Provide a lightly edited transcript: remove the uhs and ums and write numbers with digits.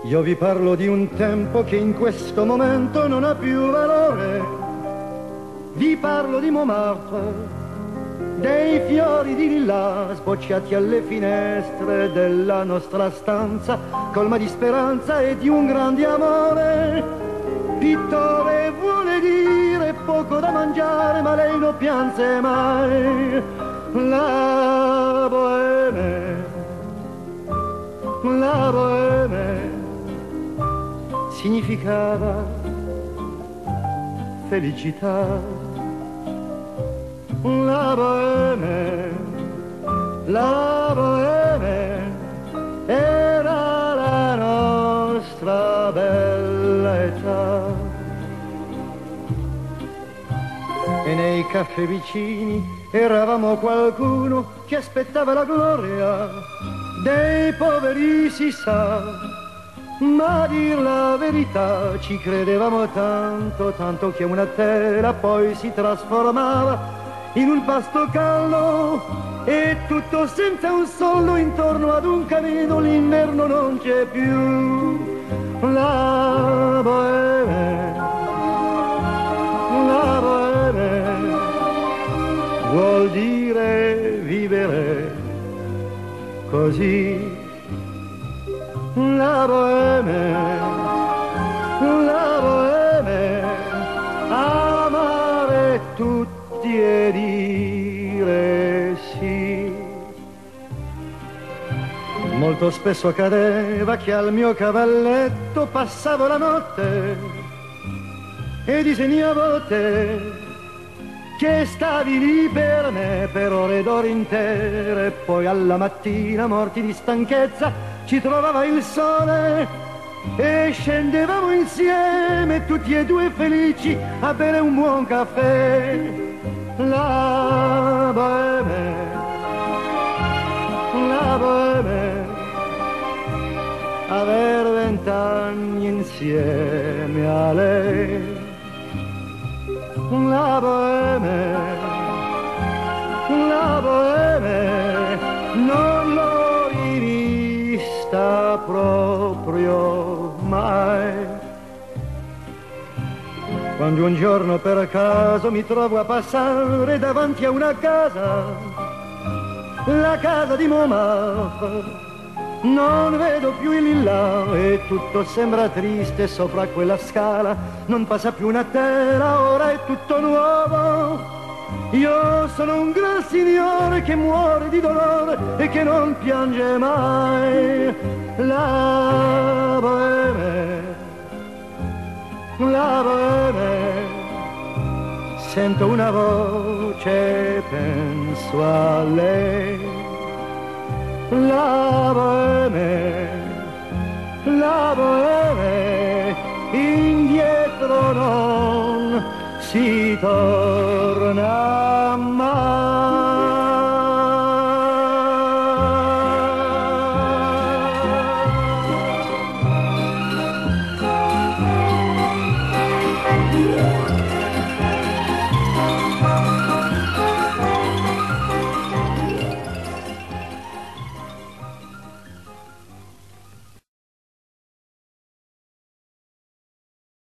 Io vi parlo di un tempo che in questo momento non ha più valore. Vi parlo di Montmartre, dei fiori di lilla sbocciati alle finestre della nostra stanza, colma di speranza e di un grande amore. Pittore vuole dire poco da mangiare, ma lei non pianse mai. La bohème, la bohème significava felicità. La bohème, la bohème era la nostra bella età. E nei caffè vicini eravamo qualcuno che aspettava la gloria dei poveri, si sa. Ma a dir la verità ci credevamo tanto, tanto che una tela poi si trasformava in un pasto caldo, e tutto senza un soldo intorno ad un camino. L'inverno non c'è più. La bohème, la bohème vuol dire vivere così. La bohème, la bohème, amare tutti e dire sì. Molto spesso accadeva che al mio cavalletto passavo la notte e disegnavo te, che stavi lì per me per ore ed ore intere. Poi alla mattina, morti di stanchezza, ci trovava il sole e scendevamo insieme, tutti e due felici, a bere un buon caffè. La bohème, la bohème, aver 20 anni insieme a lei. La bohème, la bohème, non l'ho rivista proprio mai. Quando un giorno per caso mi trovo a passare davanti a una casa, la casa di Montmartre, non vedo più il lilla e tutto sembra triste sopra quella scala. Non passa più una tela, ora è tutto nuovo. Io sono un gran signore che muore di dolore e che non piange mai. La bohème, la bohème, sento una voce, penso a lei. La bohème, la bohème, indietro non si torna.